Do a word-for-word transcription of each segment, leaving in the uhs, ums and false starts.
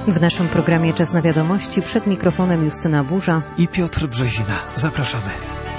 W naszym programie Czas na wiadomości przed mikrofonem Justyna Burza i Piotr Brzezina. Zapraszamy.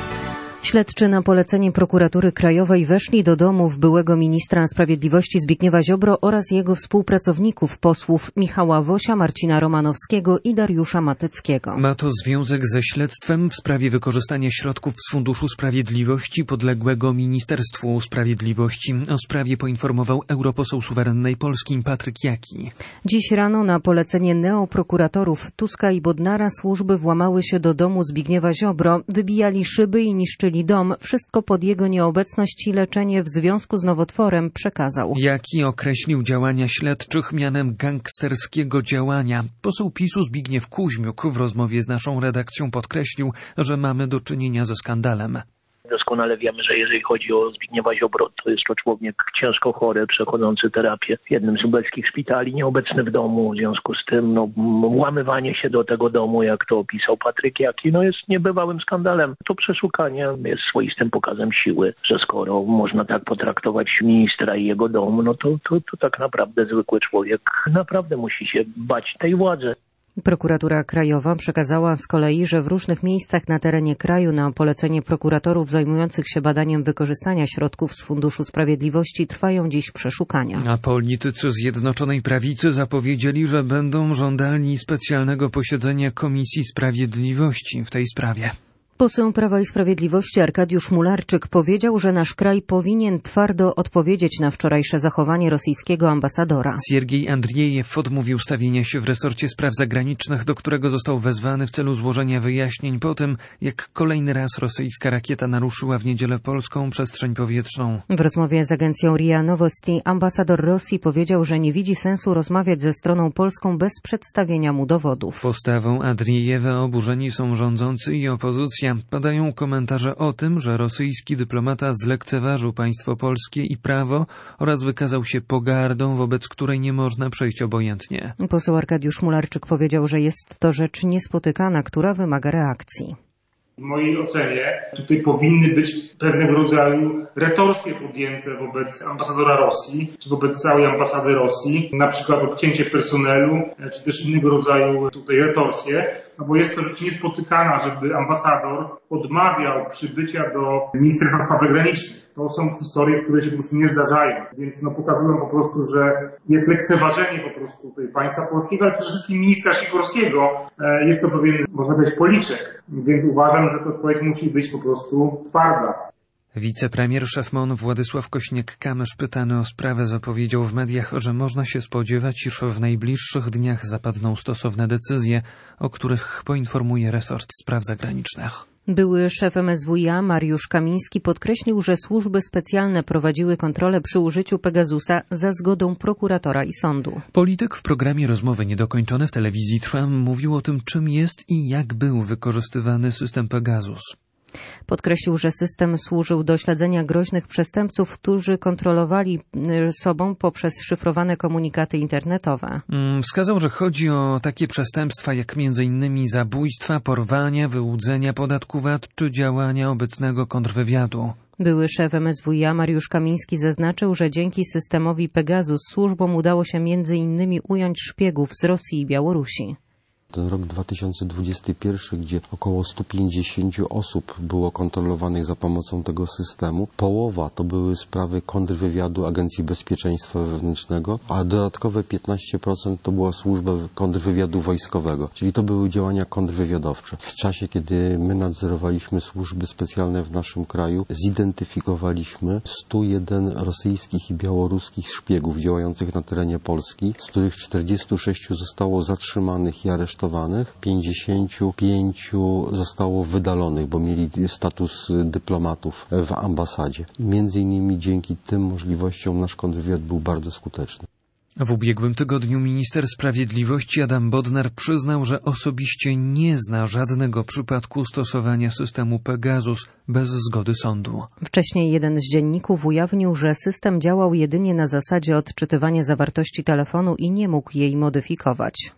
Śledczy na polecenie Prokuratury Krajowej weszli do domów byłego ministra sprawiedliwości Zbigniewa Ziobro oraz jego współpracowników, posłów Michała Wosia, Marcina Romanowskiego i Dariusza Mateckiego. Ma to związek ze śledztwem w sprawie wykorzystania środków z Funduszu Sprawiedliwości podległego Ministerstwu Sprawiedliwości. O sprawie poinformował europoseł suwerennej Polski Patryk Jaki. Dziś rano na polecenie neoprokuratorów Tuska i Bodnara służby włamały się do domu Zbigniewa Ziobro, wybijali szyby i niszczyli dom. Wszystko pod jego nieobecność i leczenie w związku z nowotworem przekazał. Jaki określił działania śledczych mianem gangsterskiego działania. Poseł PiSu Zbigniew Kuźmiuk w rozmowie z naszą redakcją podkreślił, że mamy do czynienia ze skandalem. Doskonale wiemy, że jeżeli chodzi o Zbigniewa Ziobro, to jest to człowiek ciężko chory, przechodzący terapię w jednym z lubelskich szpitali, nieobecny w domu. W związku z tym no, włamywanie się do tego domu, jak to opisał Patryk Jaki, no jest niebywałym skandalem. To przeszukanie jest swoistym pokazem siły, że skoro można tak potraktować ministra i jego dom, no to, to, to tak naprawdę zwykły człowiek naprawdę musi się bać tej władzy. Prokuratura Krajowa przekazała z kolei, że w różnych miejscach na terenie kraju na polecenie prokuratorów zajmujących się badaniem wykorzystania środków z Funduszu Sprawiedliwości trwają dziś przeszukania. A politycy Zjednoczonej Prawicy zapowiedzieli, że będą żądali specjalnego posiedzenia Komisji Sprawiedliwości w tej sprawie. Poseł Prawa i Sprawiedliwości Arkadiusz Mularczyk powiedział, że nasz kraj powinien twardo odpowiedzieć na wczorajsze zachowanie rosyjskiego ambasadora. Siergiej Andriejew odmówił stawienia się w resorcie spraw zagranicznych, do którego został wezwany w celu złożenia wyjaśnień po tym, jak kolejny raz rosyjska rakieta naruszyła w niedzielę polską przestrzeń powietrzną. W rozmowie z agencją R I A Nowosti ambasador Rosji powiedział, że nie widzi sensu rozmawiać ze stroną polską bez przedstawienia mu dowodów. Postawą Andriejewa oburzeni są rządzący i opozycja. Padają komentarze o tym, że rosyjski dyplomata zlekceważył państwo polskie i prawo oraz wykazał się pogardą, wobec której nie można przejść obojętnie. Poseł Arkadiusz Mularczyk powiedział, że jest to rzecz niespotykana, która wymaga reakcji. W mojej ocenie tutaj powinny być pewnego rodzaju retorsje podjęte wobec ambasadora Rosji, czy wobec całej ambasady Rosji, na przykład odcięcie personelu, czy też innego rodzaju tutaj retorsje, no bo jest to rzecz niespotykana, żeby ambasador odmawiał przybycia do Ministerstwa Spraw Zagranicznych. To są historie, które się po prostu nie zdarzają, więc no pokazują po prostu, że jest lekceważenie po prostu tutaj państwa polskiego, ale przede wszystkim ministra Sikorskiego. Jest to pewien, można powiedzieć, policzek, więc uważam, że ta odpowiedź musi być po prostu twarda. Wicepremier szef M O N Władysław Kośniak-Kamysz pytany o sprawę zapowiedział w mediach, że można się spodziewać, iż w najbliższych dniach zapadną stosowne decyzje, o których poinformuje resort spraw zagranicznych. Były szef M S W i A Mariusz Kamiński podkreślił, że służby specjalne prowadziły kontrolę przy użyciu Pegasusa za zgodą prokuratora i sądu. Polityk w programie Rozmowy Niedokończone w telewizji Trwam mówił o tym, czym jest i jak był wykorzystywany system Pegasus. Podkreślił, że system służył do śledzenia groźnych przestępców, którzy kontrolowali sobą poprzez szyfrowane komunikaty internetowe. Wskazał, że chodzi o takie przestępstwa jak między innymi zabójstwa, porwania, wyłudzenia podatku V A T czy działania obecnego kontrwywiadu. Były szef M S W i A Mariusz Kamiński zaznaczył, że dzięki systemowi Pegasus służbom udało się między innymi ująć szpiegów z Rosji i Białorusi. Ten rok dwa tysiące dwudziesty pierwszy, gdzie około sto pięćdziesiąt osób było kontrolowanych za pomocą tego systemu. Połowa to były sprawy kontrwywiadu Agencji Bezpieczeństwa Wewnętrznego, a dodatkowe piętnaście procent to była służba kontrwywiadu wojskowego, czyli to były działania kontrwywiadowcze. W czasie, kiedy my nadzorowaliśmy służby specjalne w naszym kraju, zidentyfikowaliśmy sto jeden rosyjskich i białoruskich szpiegów działających na terenie Polski, z których czterdziestu sześciu zostało zatrzymanych i aresztowanych. pięćdziesięciu pięciu zostało wydalonych, bo mieli status dyplomatów w ambasadzie. Między innymi dzięki tym możliwościom nasz kontrwywiad był bardzo skuteczny. W ubiegłym tygodniu minister sprawiedliwości Adam Bodnar przyznał, że osobiście nie zna żadnego przypadku stosowania systemu Pegasus bez zgody sądu. Wcześniej jeden z dzienników ujawnił, że system działał jedynie na zasadzie odczytywania zawartości telefonu i nie mógł jej modyfikować.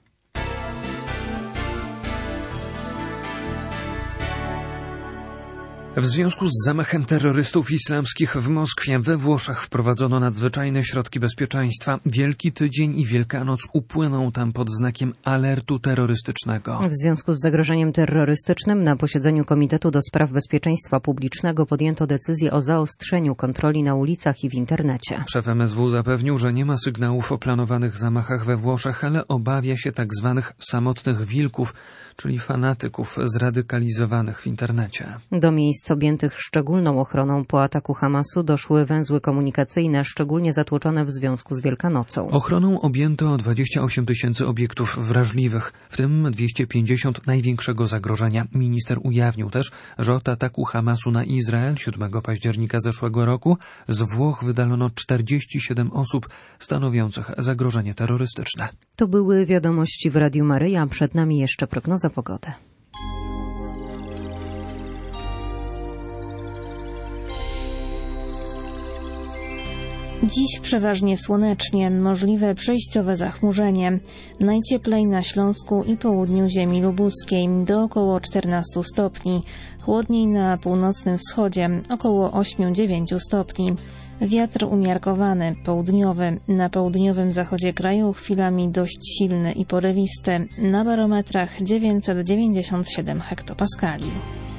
W związku z zamachem terrorystów islamskich w Moskwie we Włoszech wprowadzono nadzwyczajne środki bezpieczeństwa. Wielki Tydzień i Wielkanoc upłyną tam pod znakiem alertu terrorystycznego. W związku z zagrożeniem terrorystycznym na posiedzeniu Komitetu do Spraw Bezpieczeństwa Publicznego podjęto decyzję o zaostrzeniu kontroli na ulicach i w internecie. Szef M S W zapewnił, że nie ma sygnałów o planowanych zamachach we Włoszech, ale obawia się tak zwanych samotnych wilków, czyli fanatyków zradykalizowanych w internecie. Do miejsc objętych szczególną ochroną po ataku Hamasu doszły węzły komunikacyjne, szczególnie zatłoczone w związku z Wielkanocą. Ochroną objęto dwadzieścia osiem tysięcy obiektów wrażliwych, w tym dwieście pięćdziesiąt największego zagrożenia. Minister ujawnił też, że od ataku Hamasu na Izrael siódmego października zeszłego roku z Włoch wydalono czterdzieści siedem osób stanowiących zagrożenie terrorystyczne. To były wiadomości w Radiu Maryja, przed nami jeszcze prognoza pogody. Dziś przeważnie słonecznie, możliwe przejściowe zachmurzenie. Najcieplej na Śląsku i południu ziemi lubuskiej, do około czternastu stopni. Chłodniej na północnym wschodzie, około osiem do dziewięciu stopni. Wiatr umiarkowany, południowy. Na południowym zachodzie kraju chwilami dość silny i porywisty. Na barometrach dziewięćset dziewięćdziesiąt siedem hektopaskali.